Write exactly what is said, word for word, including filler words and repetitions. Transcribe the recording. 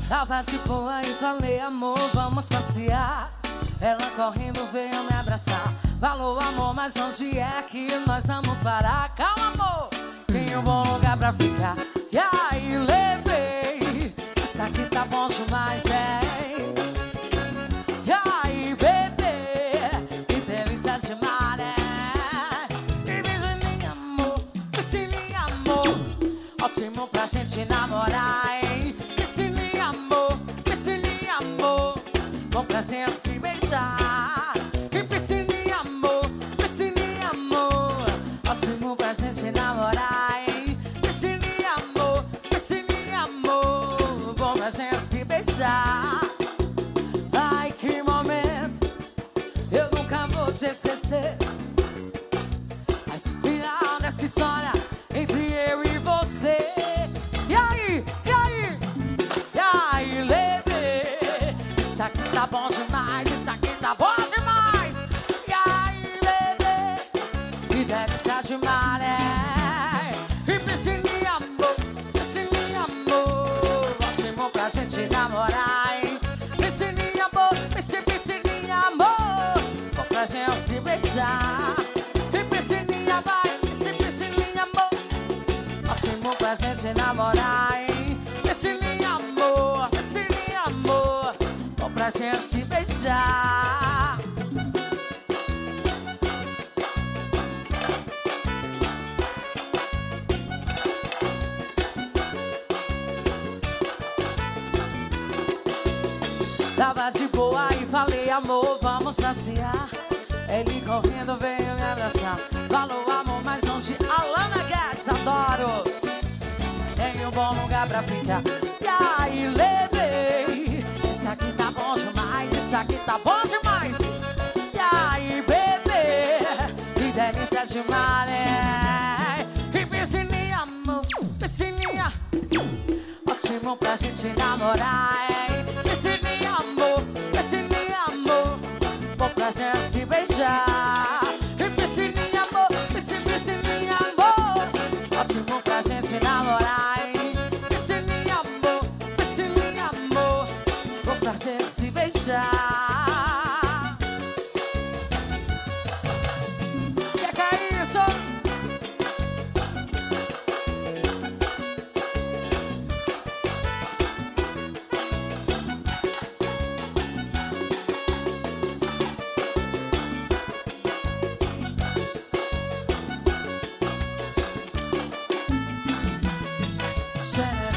Tava de boa e falei, amor, vamos passear. Ela correndo veio me abraçar. Falou, amor, mas onde é que nós vamos parar? Calma, amor, tem um bom lugar pra ficar. E aí levei, isso aqui tá bom demais, é. E aí, bebê, que delícia de mar, é. E piscininha, amor, piscininha, amor, ótimo pra gente namorar, hein. Piscininha, amor, piscininha, amor, bom pra gente se beijar. E piscininha, amor, piscininha, amor, ótimo pra gente namorar, hein. Piscininha, amor, piscininha, amor, bom pra gente se beijar. Ai, que momento, eu nunca vou te esquecer. Mas o final dessa história entre eu e você. E aí, e aí, e aí, levei, isso aqui tá bom demais, isso aqui tá bom demais. E aí, levei, que delícia de mar, é. E piscininha, amor, piscininha, amor, ótimo pra gente namorar, hein. Piscininha, amor, pisci, piscininha, amor, bom pra gente se beijar. E piscininha, vai, pisci, piscininha, amor, ótimo pra gente namorar, hein. Piscininha, amor, piscininha, amor, bom pra gente se beijar. Tava de boa e falei, amor, vamos passear. Ele correndo veio me abraçar. Falou, amor, mas onde? Alana Guedes, adoro. Tem um bom lugar pra ficar. E aí, levei, isso aqui tá bom demais, isso aqui tá bom demais. E aí, bebê, que delícia de mar, é. E piscininha, amor, piscininha, ótimo pra gente namorar, é. Piscininha, amor, piscininha, amor, bom pra gente se beijar. E piscininha, amor, piscininha, piscininha, amor, ótimo pra gente namorar, hein. Piscininha, amor, piscininha, amor, bom pra gente se beijar. Que que é isso? Say